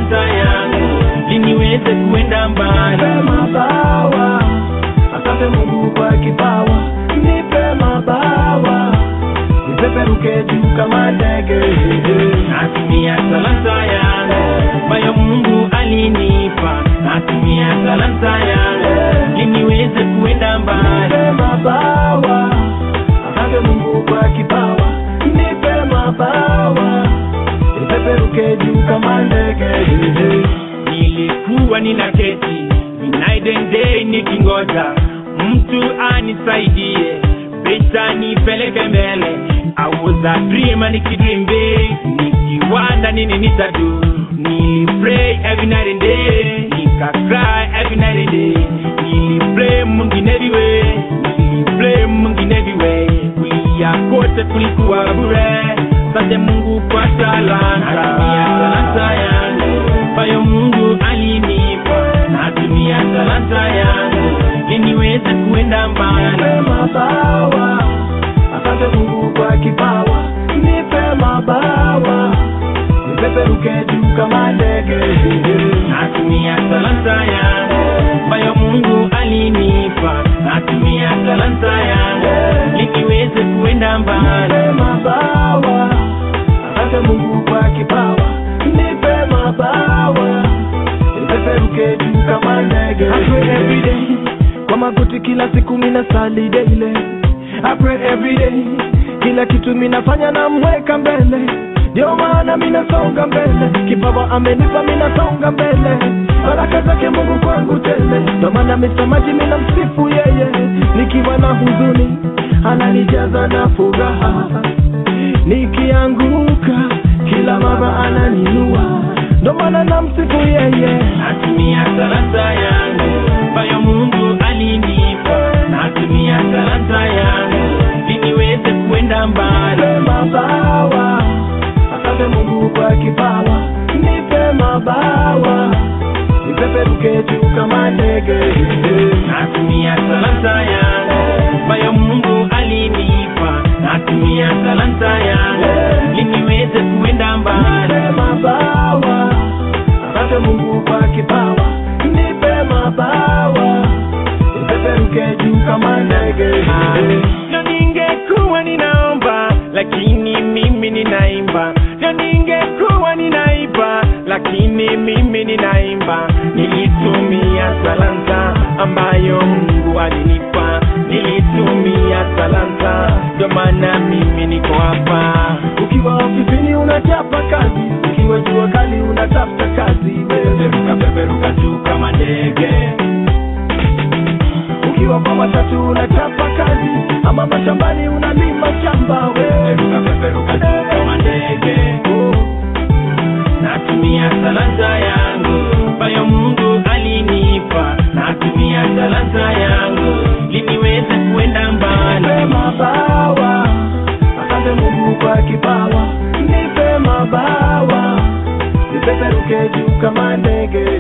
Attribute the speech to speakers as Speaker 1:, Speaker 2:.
Speaker 1: talanta yangu ili niweze kuenda mbali.
Speaker 2: Nipe mabawa, asante Mungu kwa kipawa. Nipe mabawa, nipeperuke juu kama ndege.
Speaker 1: Natumia talanta yangu ambayo Mungu alinipa. Natumia talanta yangu ili niweze kuenda mbali.
Speaker 2: Nipe mabawa, asante Mungu kwa kipawa. Nipe mabawa, nipeperuke juu kama ndege.
Speaker 1: Nilikuwa ninaketi night and day nikingoja mtu anisaidie, pesa nipeleke mbele. I was a dreamer nikidream big, nikiwanda nini nitadu. Nilipray every night and day, nikacry every night and day. Nilipray Mungu in every way, nilipray Mungu in every way. Kulia kote kulikuwa bure, asante Mungu kwa talanta. Natumia talanta yangu ambayo Mungu alinipa. Natumia talanta yangu ili niweze kuenda mbali.
Speaker 2: Nipe mabawa, asante Mungu kwa kipawa. Nipe mabawa, nipeperuke juu kama ndege.
Speaker 1: Natumia talanta yangu ambayo Mungu alinipa. Natumia talanta yangu ili niweze kuenda mbali.
Speaker 2: Nipe mabawa, asante Mungu kwa kipawa. Nipe mabawa, nipeperuke juu kama ndege. I pray every day, kwa magoti kila siku mina sali daily. I pray every day, kila kitu minafanya na mweka mbele. Ndio maana minasonga mbele, kipawa amenipa minasonga mbele. Baraka zake Mungu kwangu tele, ndio maana msemaji minamsifu yeye. Nikiwa na huzuni ananijaza na furaha, nikianguka kila mara ananinua, ndio maana namsifu yeye.
Speaker 1: Natumia talanta yangu ambayo Mungu alinipa. Natumia talanta yangu ili niweze kuenda mbali.
Speaker 2: Nipe mabawa, asante Mungu kwa kipawa. Nipe mabawa, nipeperuke juu kama ndege.
Speaker 1: Natumia talanta yangu ambayo Mungu alinipa. Natumia talanta yangu ili niweze kuenda mbali.
Speaker 2: Nipe mabawa, asante Mungu kwa kipawa. Nipe mabawa, nipeperuke juu kama ndege.
Speaker 1: Leo ningekuwa ninaomba lakini mimi ninaimba. Leo ningekuwa ninaimba lakini mimi ninaimba. Nilitumia talanta ambayo Mungu alinipa. Nilitumia talanta, ndio maana mimi niko hapa.
Speaker 2: Ukiwa ofisini unachapa kazi, ukiwa jua kali unatafuta kazi.
Speaker 1: Peperuka peperuka juu kama ndege.
Speaker 2: Ukiwa kwa matatu unachapa kazi, ama mashambani unalima shamba.
Speaker 1: Peperuka peperuka juu kama ndege. Natumia talanta yangu ambayo Mungu alinipa. Natumia talanta yangu ili niweze kuenda mbali.
Speaker 2: Nipe mabawa, asante Mungu kwa kipawa. Nipe mabawa, nipeperuke juu kama ndege.